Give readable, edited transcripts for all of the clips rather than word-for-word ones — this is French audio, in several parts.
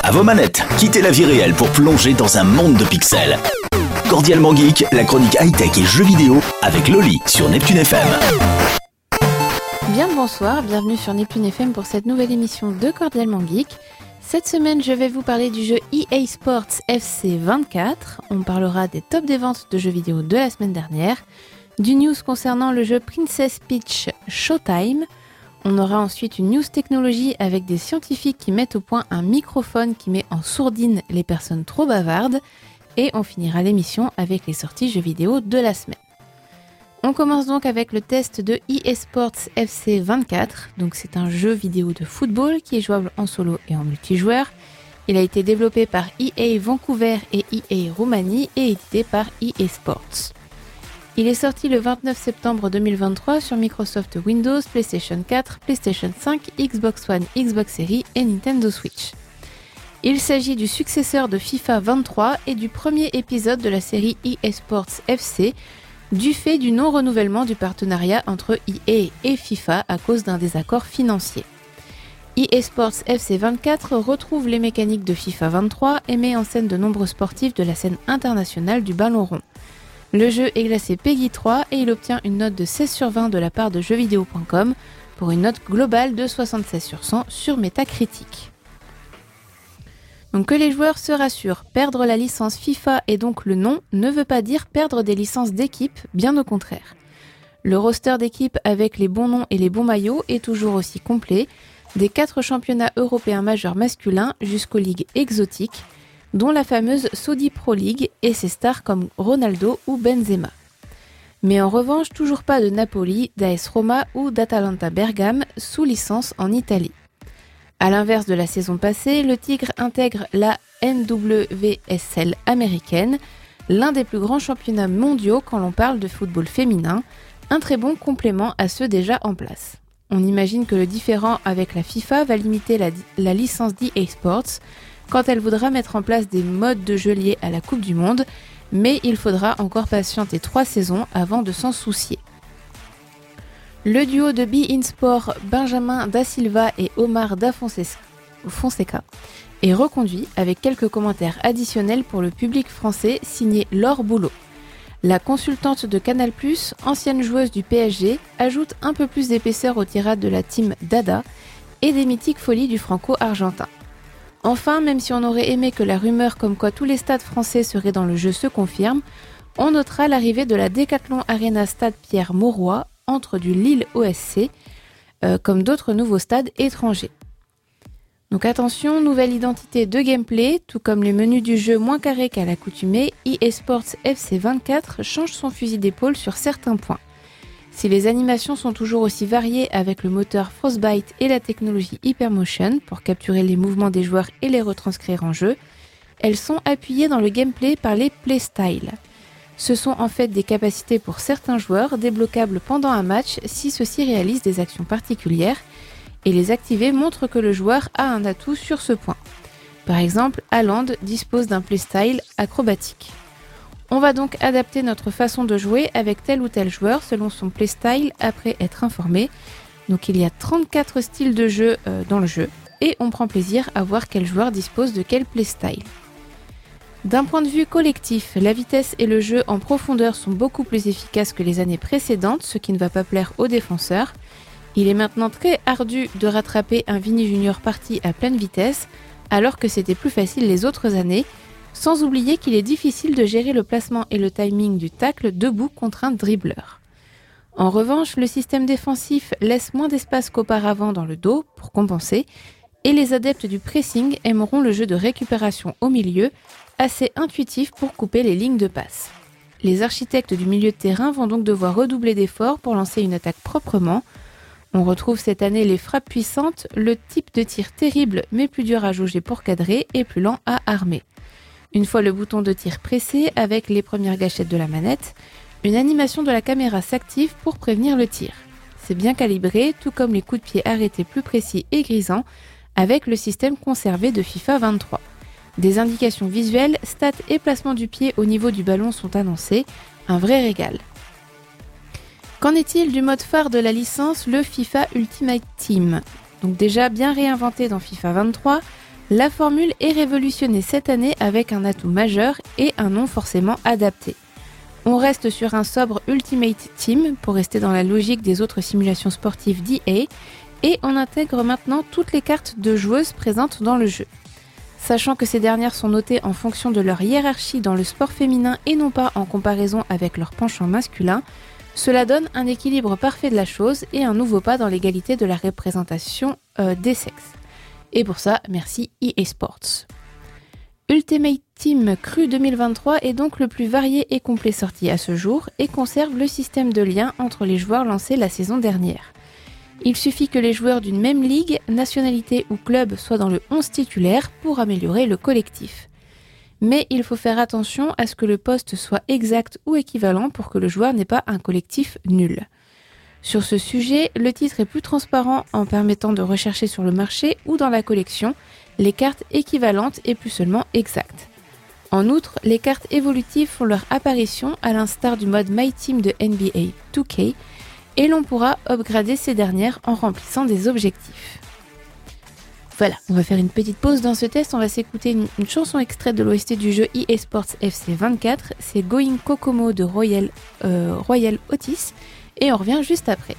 À vos manettes, quittez la vie réelle pour plonger dans un monde de pixels. Cordialement Geek, la chronique high-tech et jeux vidéo avec Loli sur Neptune FM. Bien le bonsoir, bienvenue sur Neptune FM pour cette nouvelle émission de Cordialement Geek. Cette semaine, je vais vous parler du jeu EA Sports FC 24. On parlera des tops des ventes de jeux vidéo de la semaine dernière, du news concernant le jeu Princess Peach Showtime. On aura ensuite une news technologie avec des scientifiques qui mettent au point un microphone qui met en sourdine les personnes trop bavardes. Et on finira l'émission avec les sorties jeux vidéo de la semaine. On commence donc avec le test de EA Sports FC 24. Donc c'est un jeu vidéo de football qui est jouable en solo et en multijoueur. Il a été développé par EA Vancouver et EA Roumanie et édité par EA Sports. Il est sorti le 29 septembre 2023 sur Microsoft Windows, PlayStation 4, PlayStation 5, Xbox One, Xbox Series et Nintendo Switch. Il s'agit du successeur de FIFA 23 et du premier épisode de la série EA Sports FC, du fait du non-renouvellement du partenariat entre EA et FIFA à cause d'un désaccord financier. EA Sports FC 24 retrouve les mécaniques de FIFA 23 et met en scène de nombreux sportifs de la scène internationale du ballon rond. Le jeu est classé PEGI 3 et il obtient une note de 16 sur 20 de la part de jeuxvideo.com pour une note globale de 76 sur 100 sur Metacritic. Donc que les joueurs se rassurent, perdre la licence FIFA et donc le nom ne veut pas dire perdre des licences d'équipe, bien au contraire. Le roster d'équipe avec les bons noms et les bons maillots est toujours aussi complet, des 4 championnats européens majeurs masculins jusqu'aux ligues exotiques, dont la fameuse Saudi Pro League et ses stars comme Ronaldo ou Benzema. Mais en revanche, toujours pas de Napoli, d'AS Roma ou d'Atalanta Bergame sous licence en Italie. A l'inverse de la saison passée, le Tigre intègre la NWSL américaine, l'un des plus grands championnats mondiaux quand l'on parle de football féminin, un très bon complément à ceux déjà en place. On imagine que le différend avec la FIFA va limiter la licence d'EA Sports quand elle voudra mettre en place des modes de jeu liés à la Coupe du Monde, mais il faudra encore patienter 3 saisons avant de s'en soucier. Le duo de beIN Sport, Benjamin Da Silva et Omar Da Fonseca est reconduit avec quelques commentaires additionnels pour le public français signé Laure Boulot. La consultante de Canal+, ancienne joueuse du PSG, ajoute un peu plus d'épaisseur aux tirades de la team Dada et des mythiques folies du franco-argentin. Enfin, même si on aurait aimé que la rumeur comme quoi tous les stades français seraient dans le jeu se confirme, on notera l'arrivée de la Decathlon Arena Stade Pierre-Mauroy entre du Lille OSC, comme d'autres nouveaux stades étrangers. Donc attention, nouvelle identité de gameplay, tout comme les menus du jeu moins carrés qu'à l'accoutumée, EA Sports FC 24 change son fusil d'épaule sur certains points. Si les animations sont toujours aussi variées avec le moteur Frostbite et la technologie Hypermotion pour capturer les mouvements des joueurs et les retranscrire en jeu, elles sont appuyées dans le gameplay par les playstyles. Ce sont en fait des capacités pour certains joueurs débloquables pendant un match si ceux-ci réalisent des actions particulières, et les activer montre que le joueur a un atout sur ce point. Par exemple, Haaland dispose d'un playstyle acrobatique. On va donc adapter notre façon de jouer avec tel ou tel joueur selon son playstyle après être informé. Donc il y a 34 styles de jeu dans le jeu, et on prend plaisir à voir quel joueur dispose de quel playstyle. D'un point de vue collectif, la vitesse et le jeu en profondeur sont beaucoup plus efficaces que les années précédentes, ce qui ne va pas plaire aux défenseurs. Il est maintenant très ardu de rattraper un Vini Junior parti à pleine vitesse, alors que c'était plus facile les autres années, sans oublier qu'il est difficile de gérer le placement et le timing du tacle debout contre un dribbleur. En revanche, le système défensif laisse moins d'espace qu'auparavant dans le dos pour compenser, et les adeptes du pressing aimeront le jeu de récupération au milieu, assez intuitif pour couper les lignes de passe. Les architectes du milieu de terrain vont donc devoir redoubler d'efforts pour lancer une attaque proprement. On retrouve cette année les frappes puissantes, le type de tir terrible mais plus dur à jauger pour cadrer et plus lent à armer. Une fois le bouton de tir pressé avec les premières gâchettes de la manette, une animation de la caméra s'active pour prévenir le tir. C'est bien calibré, tout comme les coups de pied arrêtés plus précis et grisants avec le système conservé de FIFA 23. Des indications visuelles, stats et placement du pied au niveau du ballon sont annoncés, un vrai régal. Qu'en est-il du mode phare de la licence, le FIFA Ultimate Team ? Donc déjà bien réinventé dans FIFA 23, La formule est révolutionnée cette année avec un atout majeur et un nom forcément adapté. On reste sur un sobre Ultimate Team pour rester dans la logique des autres simulations sportives d'EA et on intègre maintenant toutes les cartes de joueuses présentes dans le jeu. Sachant que ces dernières sont notées en fonction de leur hiérarchie dans le sport féminin et non pas en comparaison avec leur penchant masculin, cela donne un équilibre parfait de la chose et un nouveau pas dans l'égalité de la représentation des sexes. Et pour ça, merci EA Sports. Ultimate Team Cru 2023 est donc le plus varié et complet sorti à ce jour et conserve le système de lien entre les joueurs lancés la saison dernière. Il suffit que les joueurs d'une même ligue, nationalité ou club soient dans le 11 titulaire pour améliorer le collectif. Mais il faut faire attention à ce que le poste soit exact ou équivalent pour que le joueur n'ait pas un collectif nul. Sur ce sujet, le titre est plus transparent en permettant de rechercher sur le marché ou dans la collection les cartes équivalentes et plus seulement exactes. En outre, les cartes évolutives font leur apparition à l'instar du mode My Team de NBA 2K et l'on pourra upgrader ces dernières en remplissant des objectifs. Voilà, on va faire une petite pause dans ce test, on va s'écouter une chanson extraite de l'OST du jeu EA Sports FC 24, c'est Going Kokomo de Royal Otis et on revient juste après.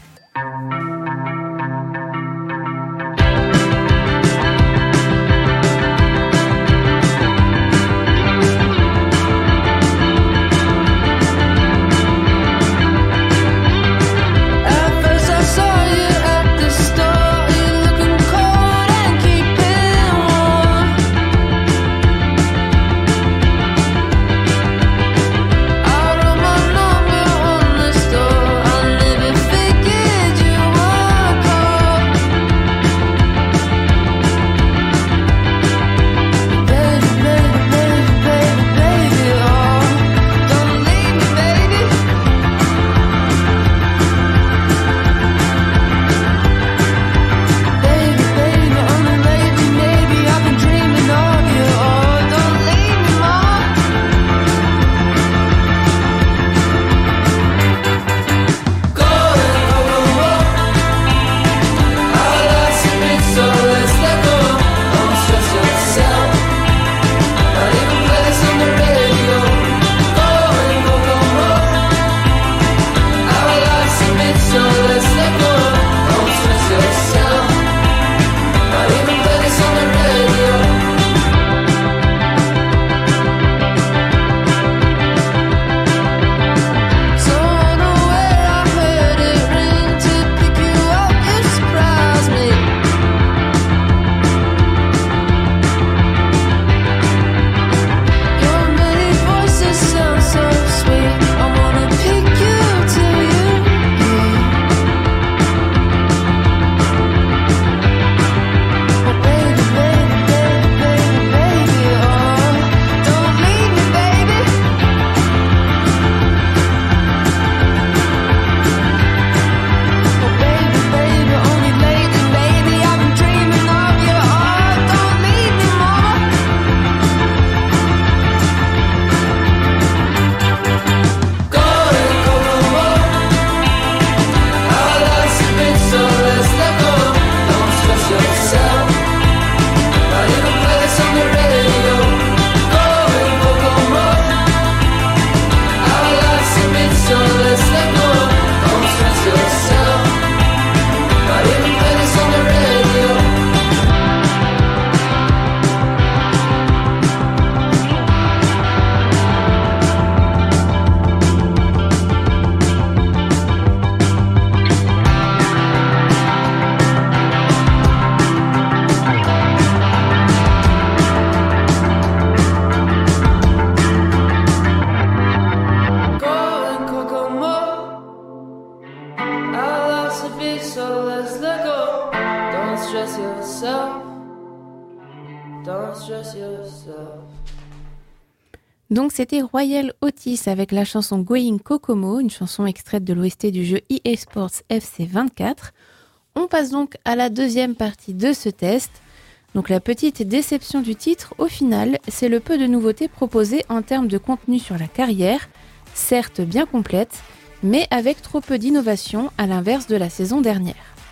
Donc c'était Royal Otis avec la chanson Going Kokomo, une chanson extraite de l'OST du jeu EA Sports FC 24. On passe donc à la deuxième partie de ce test. Donc la petite déception du titre, au final, c'est le peu de nouveautés proposées en termes de contenu sur la carrière, certes bien complète, mais avec trop peu d'innovation à l'inverse de la saison dernière.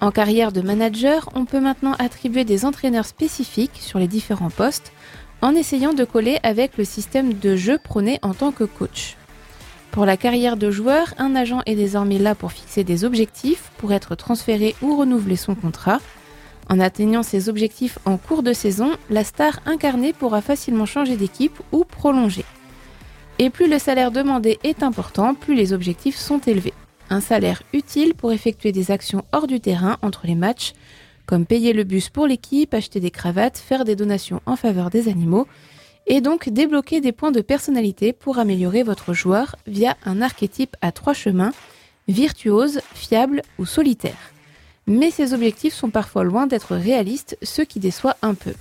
En carrière de manager, on peut maintenant attribuer des entraîneurs spécifiques sur les différents postes en essayant de coller avec le système de jeu prôné en tant que coach. Pour la carrière de joueur, un agent est désormais là pour fixer des objectifs, pour être transféré ou renouveler son contrat. En atteignant ces objectifs en cours de saison, la star incarnée pourra facilement changer d'équipe ou prolonger. Et plus le salaire demandé est important, plus les objectifs sont élevés. Un salaire utile pour effectuer des actions hors du terrain entre les matchs, comme payer le bus pour l'équipe, acheter des cravates, faire des donations en faveur des animaux, et donc débloquer des points de personnalité pour améliorer votre joueur via un archétype à 3 chemins, virtuose, fiable ou solitaire. Mais ces objectifs sont parfois loin d'être réalistes, ce qui déçoit un peu.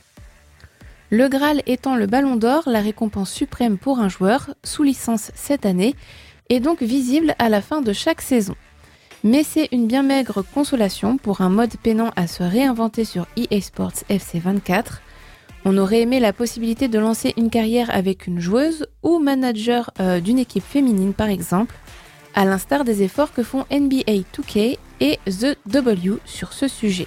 Le Graal étant le Ballon d'Or, la récompense suprême pour un joueur, sous licence cette année, est donc visible à la fin de chaque saison. Mais c'est une bien maigre consolation pour un mode peinant à se réinventer sur EA Sports FC 24. On aurait aimé la possibilité de lancer une carrière avec une joueuse ou manager d'une équipe féminine par exemple, à l'instar des efforts que font NBA 2K et The W sur ce sujet.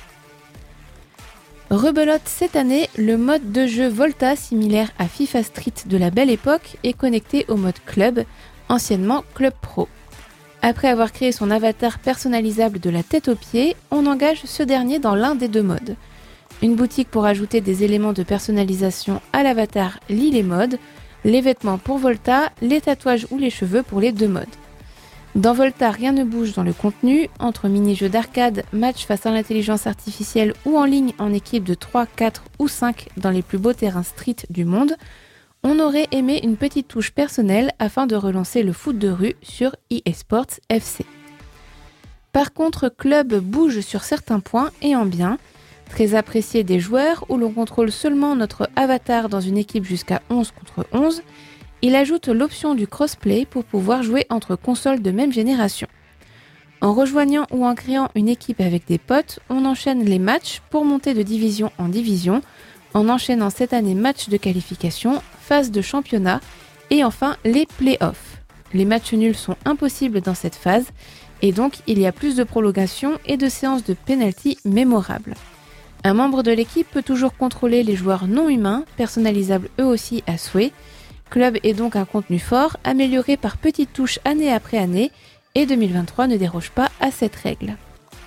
Rebelote cette année, le mode de jeu Volta similaire à FIFA Street de la belle époque est connecté au mode Club, anciennement Club Pro. Après avoir créé son avatar personnalisable de la tête aux pieds, on engage ce dernier dans l'un des deux modes. Une boutique pour ajouter des éléments de personnalisation à l'avatar lie les modes, les vêtements pour Volta, les tatouages ou les cheveux pour les deux modes. Dans Volta, rien ne bouge dans le contenu, entre mini-jeux d'arcade, matchs face à l'intelligence artificielle ou en ligne en équipe de 3, 4 ou 5 dans les plus beaux terrains street du monde, on aurait aimé une petite touche personnelle afin de relancer le foot de rue sur EA Sports FC. Par contre, Club bouge sur certains points et en bien, très apprécié des joueurs où l'on contrôle seulement notre avatar dans une équipe jusqu'à 11 contre 11, il ajoute l'option du crossplay pour pouvoir jouer entre consoles de même génération. En rejoignant ou en créant une équipe avec des potes, on enchaîne les matchs pour monter de division en division, en enchaînant cette année matchs de qualification, phase de championnat et enfin les play-offs. Les matchs nuls sont impossibles dans cette phase et donc il y a plus de prolongations et de séances de penalty mémorables. Un membre de l'équipe peut toujours contrôler les joueurs non humains, personnalisables eux aussi à souhait. Club est donc un contenu fort, amélioré par petites touches année après année, et 2023 ne déroge pas à cette règle.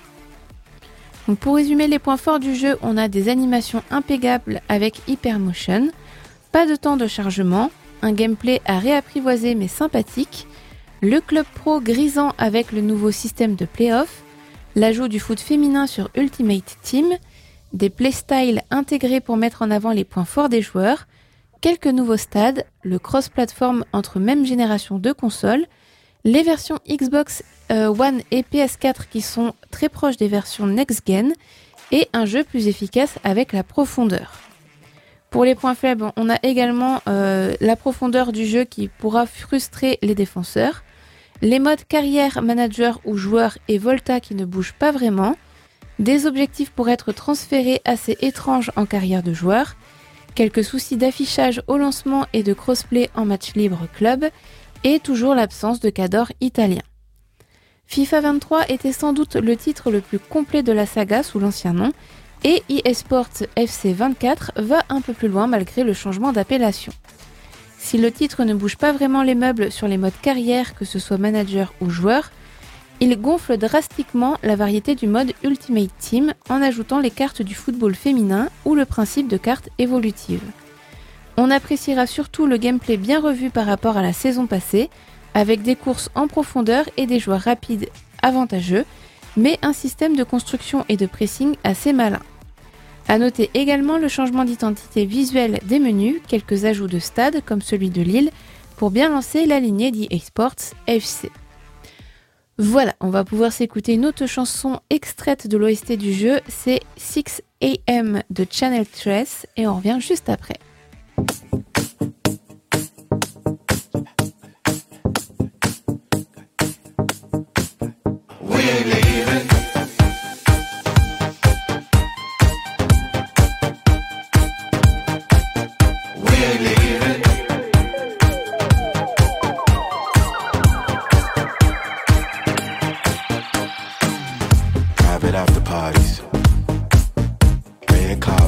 Donc pour résumer les points forts du jeu, on a des animations impeccables avec Hypermotion, pas de temps de chargement, un gameplay à réapprivoiser mais sympathique, le club pro grisant avec le nouveau système de play-off, l'ajout du foot féminin sur Ultimate Team, des playstyles intégrés pour mettre en avant les points forts des joueurs, quelques nouveaux stades, le cross-platform entre même génération de consoles, les versions Xbox One et PS4 qui sont très proches des versions next-gen et un jeu plus efficace avec la profondeur. Pour les points faibles, on a également la profondeur du jeu qui pourra frustrer les défenseurs, les modes carrière, manager ou joueur et Volta qui ne bougent pas vraiment, des objectifs pour être transférés assez étranges en carrière de joueur, quelques soucis d'affichage au lancement et de crossplay en match libre club, et toujours l'absence de cador italien. FIFA 23 était sans doute le titre le plus complet de la saga sous l'ancien nom, et EA Sports FC 24 va un peu plus loin malgré le changement d'appellation. Si le titre ne bouge pas vraiment les meubles sur les modes carrière, que ce soit manager ou joueur, il gonfle drastiquement la variété du mode Ultimate Team en ajoutant les cartes du football féminin ou le principe de cartes évolutives. On appréciera surtout le gameplay bien revu par rapport à la saison passée, avec des courses en profondeur et des joueurs rapides avantageux, mais un système de construction et de pressing assez malin. A noter également le changement d'identité visuelle des menus, quelques ajouts de stades comme celui de Lille, pour bien lancer la lignée d'EA Sports FC. Voilà, on va pouvoir s'écouter une autre chanson extraite de l'OST du jeu, c'est 6 AM de Channel 13 et on revient juste après. After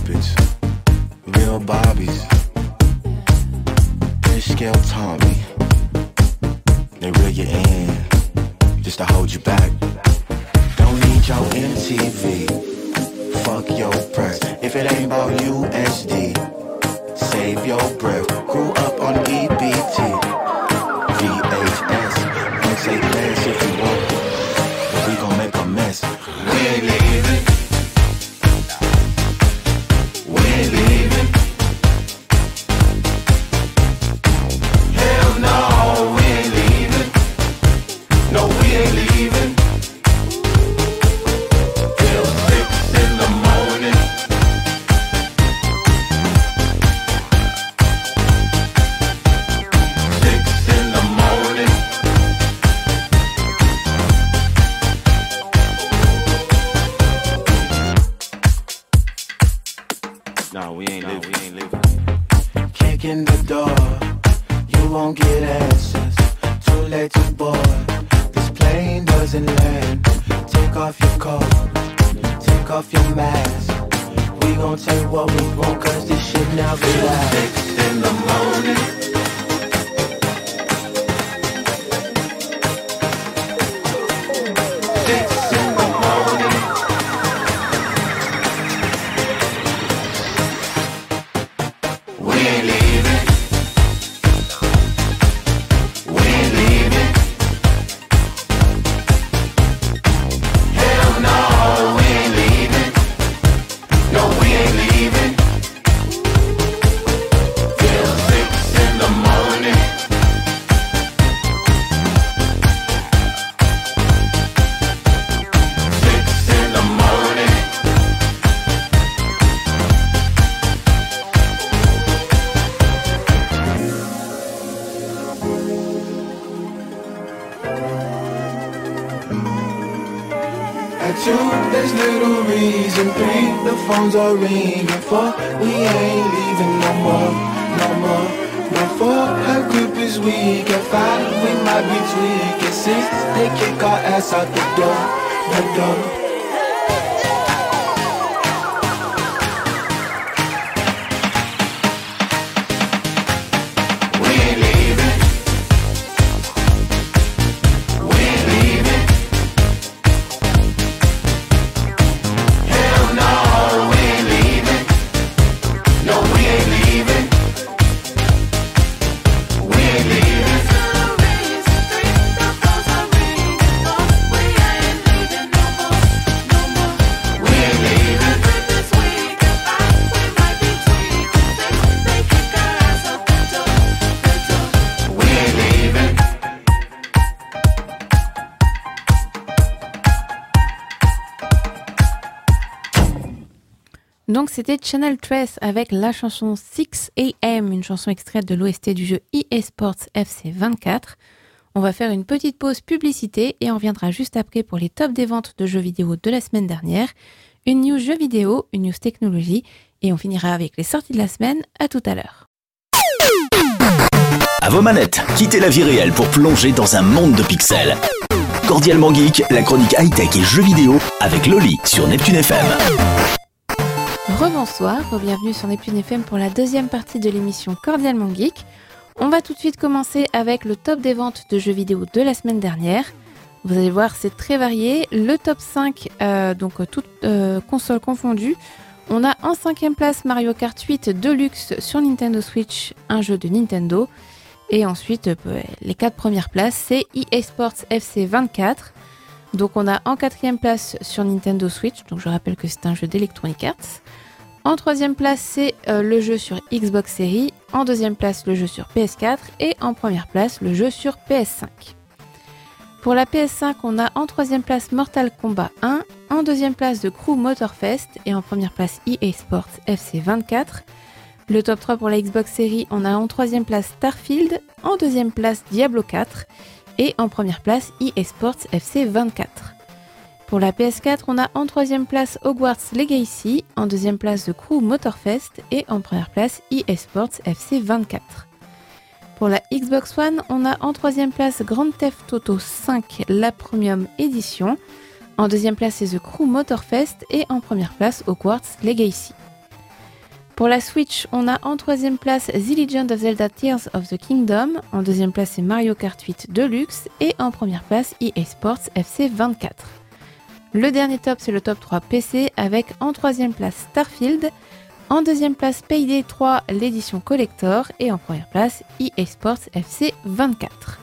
Cupids, real Barbies. They scale taunt me. They reel you in just to hold you back. Don't need your MTV. Fuck your press. If it ain't about USD, save your breath. Grew up on EBT, VHS. Don't say less if you want, but we gon' make a mess. We ain't leaving. We ain't leaving. Hell no, we ain't leaving. No, we ain't leaving. Till 6 in the morning. No, we ain't leaving. Kick in the door, you won't get answers. Too late to board, this plane doesn't land. Take off your coat, take off your mask. We gon' take what we want, cause this shit never lasts. 6 in the morning. There's little reason. 3, the phones are ringing. 4, we ain't leaving no more, no more. No 4, her grip is weak. At 5, we might be tweaking. 6, they kick our ass out the door, the door. Donc c'était Channel Tres avec la chanson 6 AM, une chanson extraite de l'OST du jeu EA Sports FC 24. On va faire une petite pause publicité et on reviendra juste après pour les tops des ventes de jeux vidéo de la semaine dernière, une news jeux vidéo, une news technologie et on finira avec les sorties de la semaine. À tout à l'heure. À vos manettes, quittez la vie réelle pour plonger dans un monde de pixels. Cordialement Geek, la chronique high-tech et jeux vidéo avec Loli sur Neptune FM. Rebonsoir, bienvenue sur Neptune FM pour la deuxième partie de l'émission Cordialement Geek. On va tout de suite commencer avec le top des ventes de jeux vidéo de la semaine dernière. Vous allez voir, c'est très varié. Le top 5, donc toutes consoles confondues. On a en 5e place Mario Kart 8 Deluxe sur Nintendo Switch, un jeu de Nintendo. Et ensuite, les 4 premières places, c'est EA Sports FC 24. Donc on a en 4e place sur Nintendo Switch, donc je rappelle que c'est un jeu d'Electronic Arts. En 3e place, c'est le jeu sur Xbox Series. En 2e place, le jeu sur PS4. Et en 1re place, le jeu sur PS5. Pour la PS5, on a en 3e place Mortal Kombat 1. En 2e place, The Crew Motorfest. Et en 1re place, EA Sports FC 24. Le top 3 pour la Xbox Series, on a en 3e place Starfield. En 2e place, Diablo 4. Et en 1re place, EA Sports FC 24. Pour la PS4, on a en 3e place Hogwarts Legacy, en 2e place The Crew Motorfest et en 1re place EA Sports FC 24. Pour la Xbox One, on a en 3e place Grand Theft Auto 5, la Premium Edition. En 2e place, c'est The Crew Motorfest et en 1re place Hogwarts Legacy. Pour la Switch, on a en troisième place The Legend of Zelda Tears of the Kingdom, en deuxième place c'est Mario Kart 8 Deluxe et en première place EA Sports FC 24. Le dernier top c'est le top 3 PC avec en troisième place Starfield, en deuxième place Payday 3 l'édition collector et en première place EA Sports FC 24.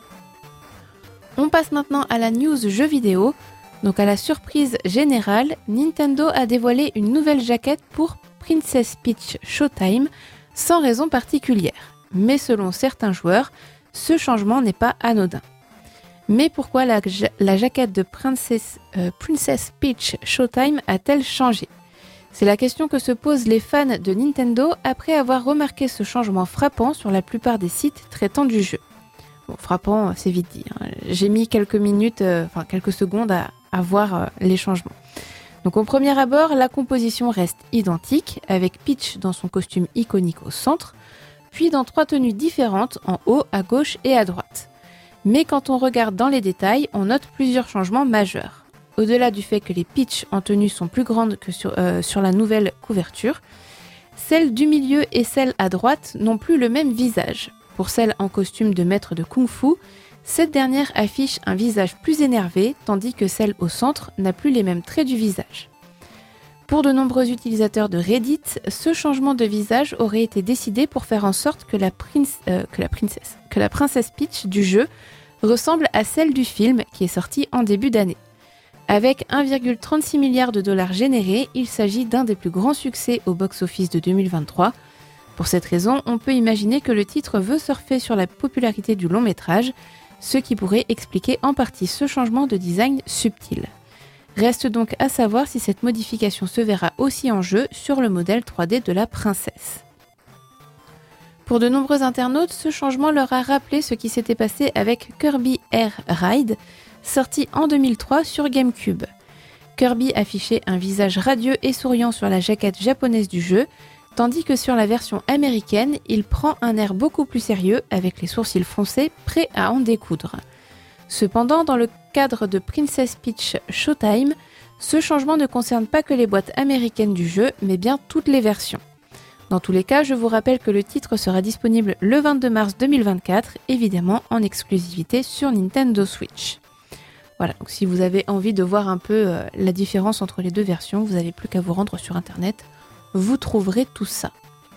On passe maintenant à la news jeux vidéo. Donc à la surprise générale, Nintendo a dévoilé une nouvelle jaquette pour Princess Peach Showtime sans raison particulière. Mais selon certains joueurs, ce changement n'est pas anodin. Mais pourquoi la jaquette de Princess Peach Showtime a-t-elle changé ? C'est la question que se posent les fans de Nintendo après avoir remarqué ce changement frappant sur la plupart des sites traitant du jeu. Bon, frappant, c'est vite dit. J'ai mis quelques secondes à voir les changements. Donc au premier abord, la composition reste identique, avec Peach dans son costume iconique au centre, puis dans 3 tenues différentes en haut, à gauche et à droite. Mais quand on regarde dans les détails, on note plusieurs changements majeurs. Au-delà du fait que les Peach en tenue sont plus grandes que sur la nouvelle couverture, celles du milieu et celles à droite n'ont plus le même visage. Pour celle en costume de maître de kung-fu, cette dernière affiche un visage plus énervé, tandis que celle au centre n'a plus les mêmes traits du visage. Pour de nombreux utilisateurs de Reddit, ce changement de visage aurait été décidé pour faire en sorte que la princesse Peach du jeu ressemble à celle du film qui est sorti en début d'année. Avec 1,36 milliard de dollars générés, il s'agit d'un des plus grands succès au box-office de 2023. Pour cette raison, on peut imaginer que le titre veut surfer sur la popularité du long métrage, ce qui pourrait expliquer en partie ce changement de design subtil. Reste donc à savoir si cette modification se verra aussi en jeu sur le modèle 3D de la princesse. Pour de nombreux internautes, ce changement leur a rappelé ce qui s'était passé avec Kirby Air Ride, sorti en 2003 sur GameCube. Kirby affichait un visage radieux et souriant sur la jaquette japonaise du jeu, tandis que sur la version américaine, il prend un air beaucoup plus sérieux avec les sourcils foncés, prêts à en découdre. Cependant, dans le cadre de Princess Peach Showtime, ce changement ne concerne pas que les boîtes américaines du jeu, mais bien toutes les versions. Dans tous les cas, je vous rappelle que le titre sera disponible le 22 mars 2024, évidemment en exclusivité sur Nintendo Switch. Voilà, donc si vous avez envie de voir un peu la différence entre les deux versions, vous n'avez plus qu'à vous rendre sur internet. Vous trouverez tout ça.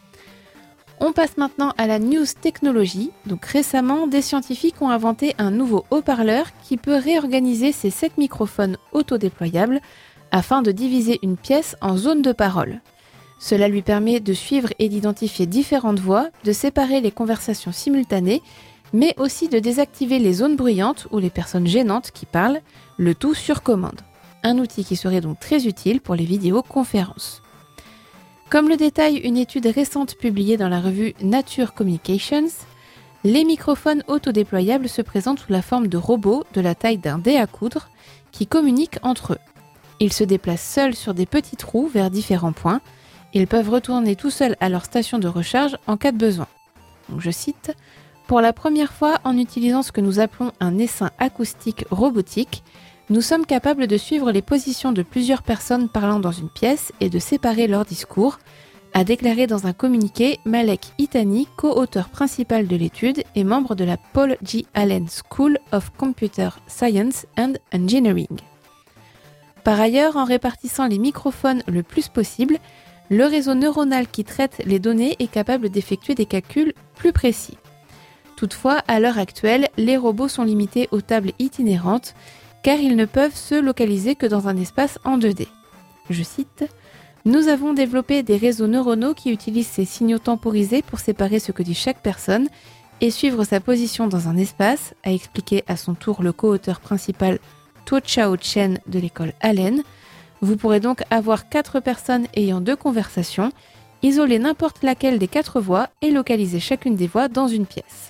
On passe maintenant à la news technologie. Donc récemment, des scientifiques ont inventé un nouveau haut-parleur qui peut réorganiser ses 7 microphones autodéployables afin de diviser une pièce en zones de parole. Cela lui permet de suivre et d'identifier différentes voix, de séparer les conversations simultanées, mais aussi de désactiver les zones bruyantes ou les personnes gênantes qui parlent, le tout sur commande. Un outil qui serait donc très utile pour les vidéoconférences. Comme le détaille une étude récente publiée dans la revue Nature Communications, les microphones autodéployables se présentent sous la forme de robots de la taille d'un dé à coudre qui communiquent entre eux. Ils se déplacent seuls sur des petits trous vers différents points. Ils peuvent retourner tout seuls à leur station de recharge en cas de besoin. Donc je cite, « Pour la première fois, en utilisant ce que nous appelons un essaim acoustique robotique, nous sommes capables de suivre les positions de plusieurs personnes parlant dans une pièce et de séparer leurs discours », a déclaré dans un communiqué Malek Itani, co-auteur principal de l'étude et membre de la Paul G. Allen School of Computer Science and Engineering. Par ailleurs, en répartissant les microphones le plus possible, le réseau neuronal qui traite les données est capable d'effectuer des calculs plus précis. Toutefois, à l'heure actuelle, les robots sont limités aux tables itinérantes car ils ne peuvent se localiser que dans un espace en 2D. Je cite, « Nous avons développé des réseaux neuronaux qui utilisent ces signaux temporisés pour séparer ce que dit chaque personne et suivre sa position dans un espace », a expliqué à son tour le co-auteur principal Tuo Chao Chen de l'école Allen. Vous pourrez donc avoir 4 personnes ayant 2 conversations, isoler n'importe laquelle des 4 voix et localiser chacune des voix dans une pièce.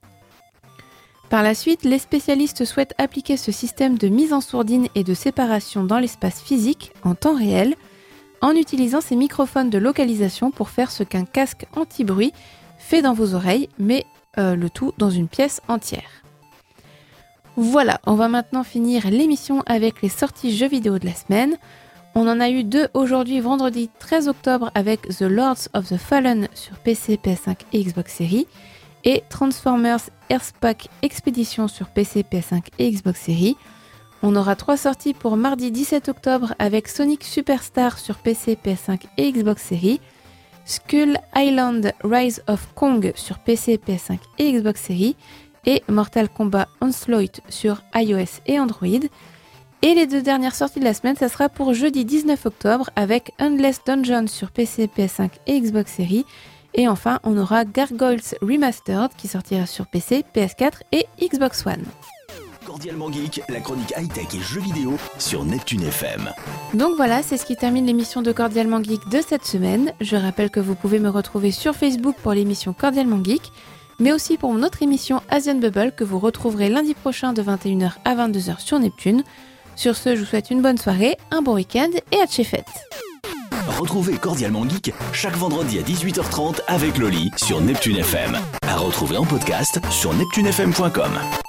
Par la suite, les spécialistes souhaitent appliquer ce système de mise en sourdine et de séparation dans l'espace physique en temps réel, en utilisant ces microphones de localisation pour faire ce qu'un casque anti-bruit fait dans vos oreilles, mais le tout dans une pièce entière. Voilà, on va maintenant finir l'émission avec les sorties jeux vidéo de la semaine. On en a eu 2 aujourd'hui, vendredi 13 octobre, avec The Lords of the Fallen sur PC, PS5 et Xbox Series, et Transformers Earthpack Expedition sur PC, PS5 et Xbox Series. On aura 3 sorties pour mardi 17 octobre avec Sonic Superstar sur PC, PS5 et Xbox Series, Skull Island Rise of Kong sur PC, PS5 et Xbox Series, et Mortal Kombat Onslaught sur iOS et Android. Et les 2 dernières sorties de la semaine, ça sera pour jeudi 19 octobre avec Endless Dungeon sur PC, PS5 et Xbox Series. Et enfin, on aura Gargoyles Remastered qui sortira sur PC, PS4 et Xbox One. Cordialement Geek, la chronique high-tech et jeux vidéo sur Neptune FM. Donc voilà, c'est ce qui termine l'émission de Cordialement Geek de cette semaine. Je rappelle que vous pouvez me retrouver sur Facebook pour l'émission Cordialement Geek, mais aussi pour mon autre émission Asian Bubble que vous retrouverez lundi prochain de 21h à 22h sur Neptune. Sur ce, je vous souhaite une bonne soirée, un bon week-end et à tchéfête. Retrouvez Cordialement Geek chaque vendredi à 18h30 avec Loli sur Neptune FM. À retrouver en podcast sur neptunefm.com.